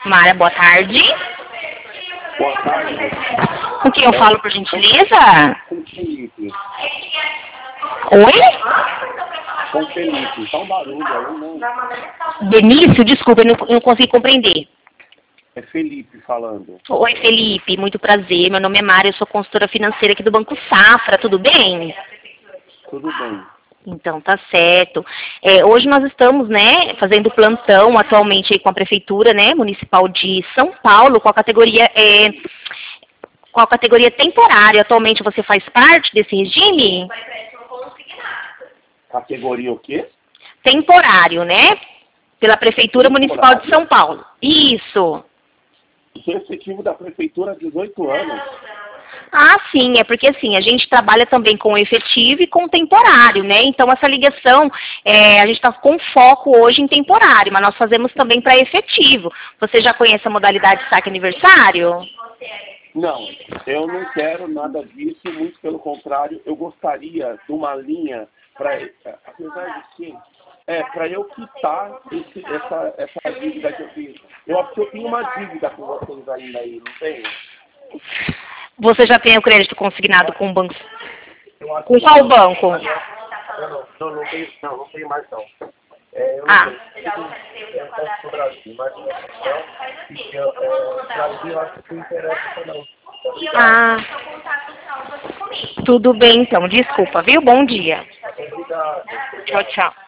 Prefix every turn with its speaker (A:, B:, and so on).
A: Mara, boa tarde.
B: Boa tarde.
A: Com quem eu falo, por gentileza?
B: Com Felipe.
A: Oi?
B: Com Felipe. Tá um barulho aí, não?
A: Benício, desculpa, eu não consegui compreender.
B: É Felipe falando.
A: Oi, Felipe, muito prazer. Meu nome é Mara, eu sou consultora financeira aqui do Banco Safra, tudo bem?
B: Tudo bem.
A: Então, tá certo. Hoje nós estamos, né, fazendo plantão atualmente aí com a Prefeitura, né, Municipal de São Paulo, com a categoria temporária. Atualmente você faz parte desse regime?
B: Categoria o quê?
A: Temporário, né? Pela Prefeitura Municipal de São Paulo. Isso.
B: Sou efetivo da Prefeitura há 18 anos.
A: Ah, sim, é porque assim, a gente trabalha também com efetivo e com temporário, né? Então essa ligação, a gente está com foco hoje em temporário, mas nós fazemos também para efetivo. Você já conhece a modalidade saque aniversário?
B: Não, eu não quero nada disso, muito pelo contrário, eu gostaria de uma linha para, apesar de que, para eu quitar essa dívida que eu fiz. Eu acho que eu tenho uma dívida com vocês ainda aí, não tenho?
A: Você já tem o crédito consignado com o banco? Com
B: Com
A: qual banco?
B: Não tenho mais não. Eu posso pro Brasil, mas Brasil eu acho que não interessa não.
A: Ah, tudo bem então, desculpa, viu? Bom dia.
B: Obrigado.
A: Tchau, tchau.